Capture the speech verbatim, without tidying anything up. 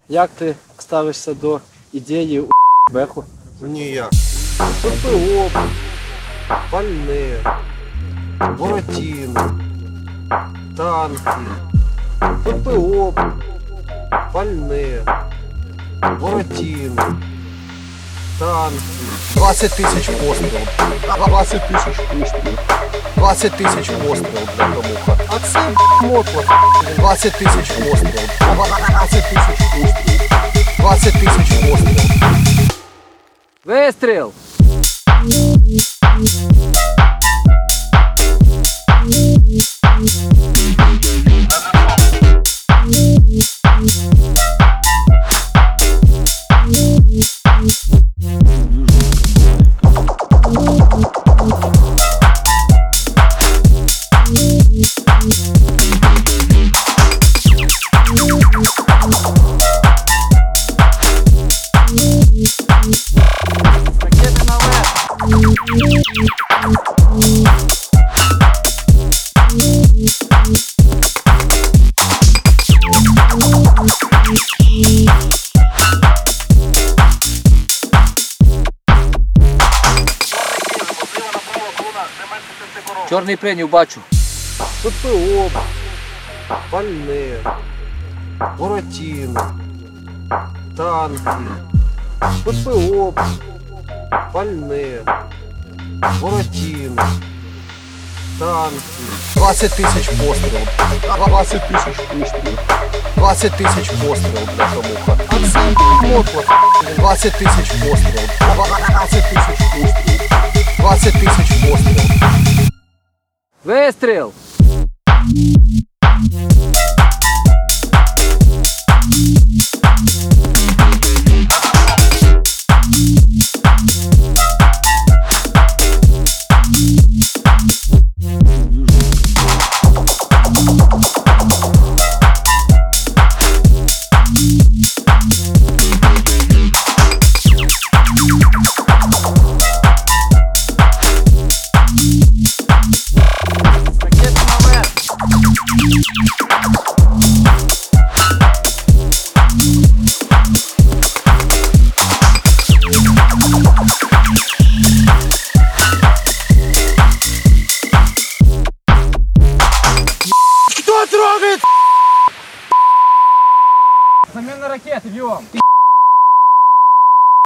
Як ти ставишся до ідеї у беху? Ніяк. ППО, пальне, Буратіно, танки, ППО, пальне, Буратіно, танки. двадцять тисяч пострілів. двадцять тисяч пострілів. двадцять тисяч пострілів для Томуха. А це мотло. двадцять тисяч пострілів. двадцять тисяч пострілів. двадцять тисяч пострілів. Вистріл! Ракети наверх! Чорний прийняв, бачу. ППО, пальне, Буратіно, танки, ППО, пальне, Буратіно, танки. двадцять тисяч пострілів. двадцять тисяч пострілів. двадцять тисяч пострілів для Томуха. А це мотло. двадцять тисяч пострілів. двадцять тисяч пострілів. двадцять тисяч пострілів. Вистріл!